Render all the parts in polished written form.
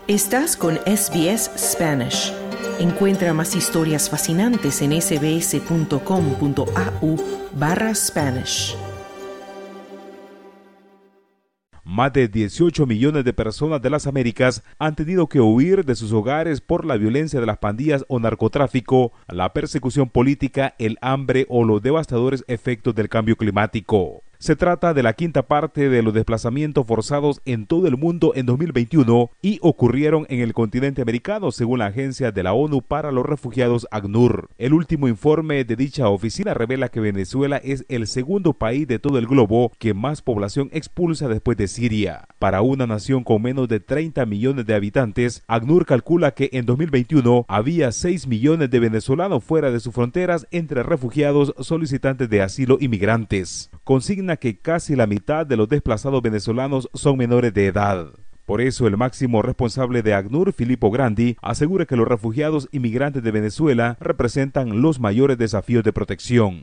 Estás con SBS Spanish. Encuentra más historias fascinantes en sbs.com.au/Spanish. Más de 18 millones de personas de las Américas han tenido que huir de sus hogares por la violencia de las pandillas o narcotráfico, la persecución política, el hambre o los devastadores efectos del cambio climático. Se trata de la quinta parte de los desplazamientos forzados en todo el mundo en 2021 y ocurrieron en el continente americano, según la Agencia de la ONU para los Refugiados ACNUR. El último informe de dicha oficina revela que Venezuela es el segundo país de todo el globo que más población expulsa después de Siria. Para una nación con menos de 30 millones de habitantes, ACNUR calcula que en 2021 había 6 millones de venezolanos fuera de sus fronteras entre refugiados, solicitantes de asilo y migrantes. Consigna que casi la mitad de los desplazados venezolanos son menores de edad. Por eso, el máximo responsable de ACNUR, Filippo Grandi, asegura que los refugiados y migrantes de Venezuela representan los mayores desafíos de protección.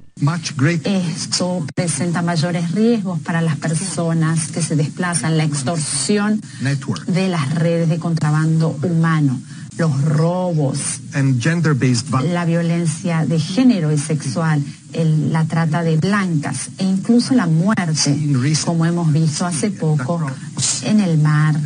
Esto presenta mayores riesgos para las personas que se desplazan, la extorsión de las redes de contrabando humano, los robos, la violencia de género y sexual, la trata de blancas e incluso la muerte, como hemos visto hace poco en el mar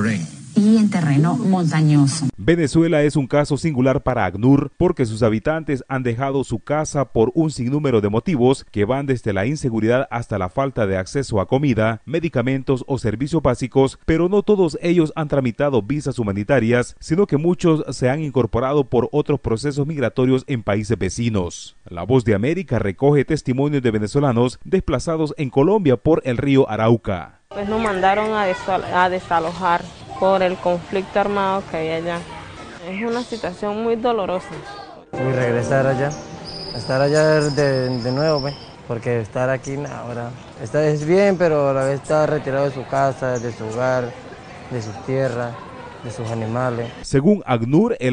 y en terreno montañoso. Venezuela es un caso singular para ACNUR porque sus habitantes han dejado su casa por un sinnúmero de motivos que van desde la inseguridad hasta la falta de acceso a comida, medicamentos o servicios básicos, pero no todos ellos han tramitado visas humanitarias, sino que muchos se han incorporado por otros procesos migratorios en países vecinos. La Voz de América recoge testimonios de venezolanos desplazados en Colombia por el río Arauca. Pues nos mandaron a desalojar por el conflicto armado que hay allá. Es una situación muy dolorosa. Y regresar allá, estar allá de nuevo, ¿ve? Porque estar aquí ahora es bien, pero a la vez está retirado de su casa, de su hogar, de sus tierras, de sus animales. Según ACNUR, el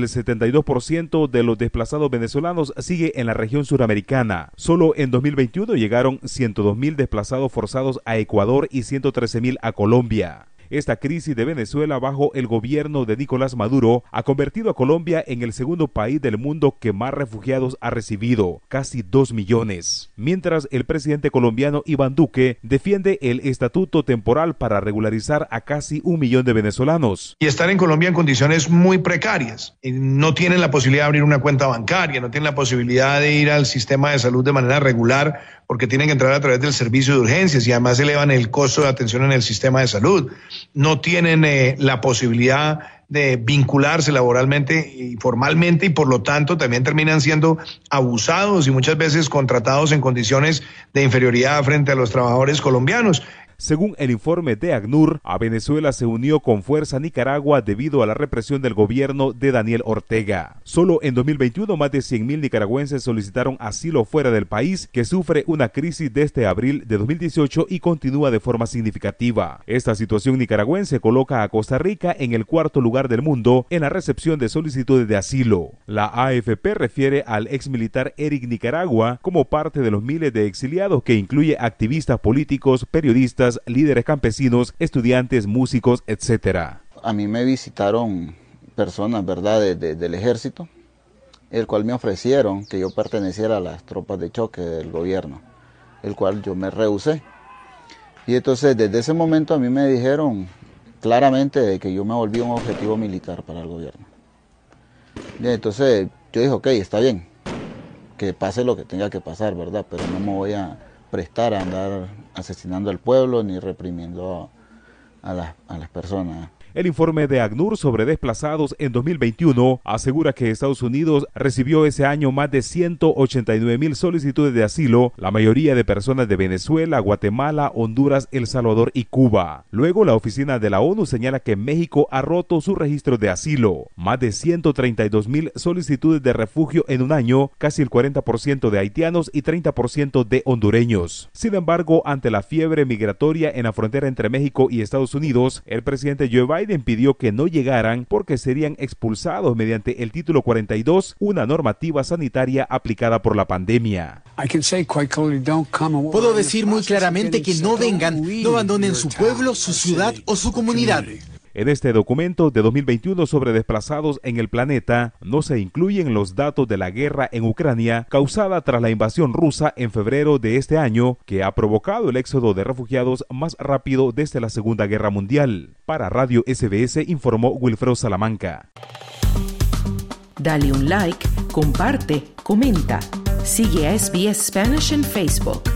72% de los desplazados venezolanos sigue en la región suramericana. Solo en 2021 llegaron 102.000 desplazados forzados a Ecuador y 113.000 a Colombia. Esta crisis de Venezuela bajo el gobierno de Nicolás Maduro ha convertido a Colombia en el segundo país del mundo que más refugiados ha recibido, casi 2 millones. Mientras el presidente colombiano Iván Duque defiende el estatuto temporal para regularizar a casi 1 millón de venezolanos. Y están en Colombia en condiciones muy precarias. No tienen la posibilidad de abrir una cuenta bancaria, no tienen la posibilidad de ir al sistema de salud de manera regular porque tienen que entrar a través del servicio de urgencias y además elevan el costo de atención en el sistema de salud. No tienen la posibilidad de vincularse laboralmente y formalmente y por lo tanto también terminan siendo abusados y muchas veces contratados en condiciones de inferioridad frente a los trabajadores colombianos. Según el informe de ACNUR, a Venezuela se unió con fuerza Nicaragua debido a la represión del gobierno de Daniel Ortega. Solo en 2021 más de 100.000 nicaragüenses solicitaron asilo fuera del país, que sufre una crisis desde abril de 2018 y continúa de forma significativa. Esta situación nicaragüense coloca a Costa Rica en el cuarto lugar del mundo en la recepción de solicitudes de asilo. La AFP refiere al exmilitar Eric Nicaragua como parte de los miles de exiliados que incluye activistas políticos, periodistas, líderes campesinos, estudiantes, músicos, etc. A mí me visitaron personas, ¿verdad?, del ejército, el cual me ofrecieron que yo perteneciera a las tropas de choque del gobierno, el cual yo me rehusé. Y entonces desde ese momento a mí me dijeron claramente de que yo me volví un objetivo militar para el gobierno. Y entonces yo dije, ok, está bien, que pase lo que tenga que pasar, ¿verdad?, pero no me voy a prestar a andar asesinando al pueblo ni reprimiendo a las personas. El informe de ACNUR sobre desplazados en 2021 asegura que Estados Unidos recibió ese año más de 189.000 solicitudes de asilo, la mayoría de personas de Venezuela, Guatemala, Honduras, El Salvador y Cuba. Luego, la oficina de la ONU señala que México ha roto su registro de asilo. Más de 132.000 solicitudes de refugio en un año, casi el 40% de haitianos y 30% de hondureños. Sin embargo, ante la fiebre migratoria en la frontera entre México y Estados Unidos, el presidente Joe Biden pidió que no llegaran porque serían expulsados mediante el título 42, una normativa sanitaria aplicada por la pandemia. Puedo decir muy claramente que no vengan, no abandonen su pueblo, su ciudad o su comunidad. En este documento de 2021 sobre desplazados en el planeta no se incluyen los datos de la guerra en Ucrania causada tras la invasión rusa en febrero de este año, que ha provocado el éxodo de refugiados más rápido desde la Segunda Guerra Mundial. Para Radio SBS informó Wilfredo Salamanca. Dale un like, comparte, comenta. Sigue a SBS Spanish en Facebook.